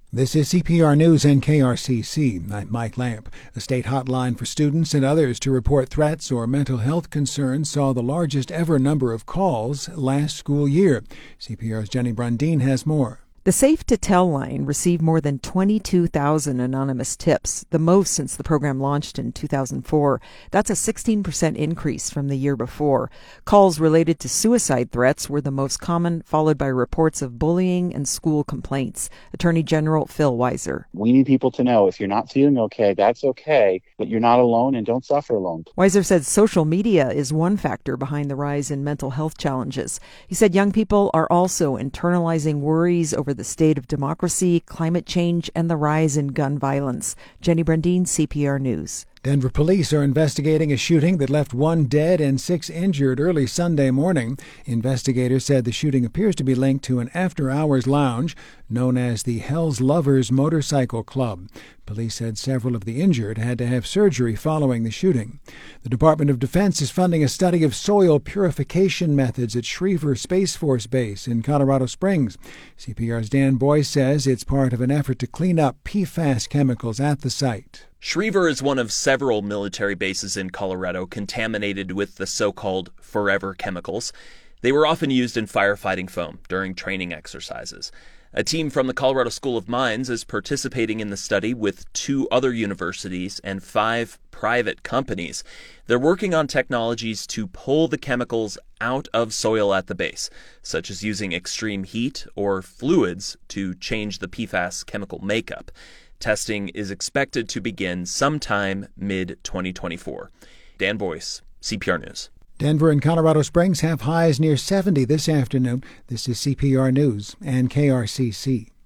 This is CPR News and KRCC. I'm Mike Lamp. A state hotline for students and others to report threats or mental health concerns saw the largest ever number of calls last school year. CPR's Jenny Brundin has more. The Safe to Tell line received more than 22,000 anonymous tips, the most since the program launched in 2004. That's a 16% increase from the year before. Calls related to suicide threats were the most common, followed by reports of bullying and school complaints. Attorney General Phil Weiser. We need people to know if you're not feeling okay, that's okay, but you're not alone and don't suffer alone. Weiser said social media is one factor behind the rise in mental health challenges. He said young people are also internalizing worries over the state of democracy, climate change, and the rise in gun violence. Jenny Brundin, CPR News. Denver police are investigating a shooting that left 1 dead and 6 injured early Sunday morning. Investigators said the shooting appears to be linked to an after-hours lounge known as the Hell's Lovers Motorcycle Club. Police said several of the injured had to have surgery following the shooting. The Department of Defense is funding a study of soil purification methods at Schriever Space Force Base in Colorado Springs. CPR's Dan Boyce says it's part of an effort to clean up PFAS chemicals at the site. Schriever is one of several military bases in Colorado contaminated with the so-called forever chemicals. They were often used in firefighting foam during training exercises. A team from the Colorado School of Mines is participating in the study with 2 other universities and 5 private companies. They're working on technologies to pull the chemicals out of soil at the base, such as using extreme heat or fluids to change the PFAS chemical makeup. Testing is expected to begin sometime mid-2024. Dan Boyce, CPR News. Denver and Colorado Springs have highs near 70 this afternoon. This is CPR News and KRCC.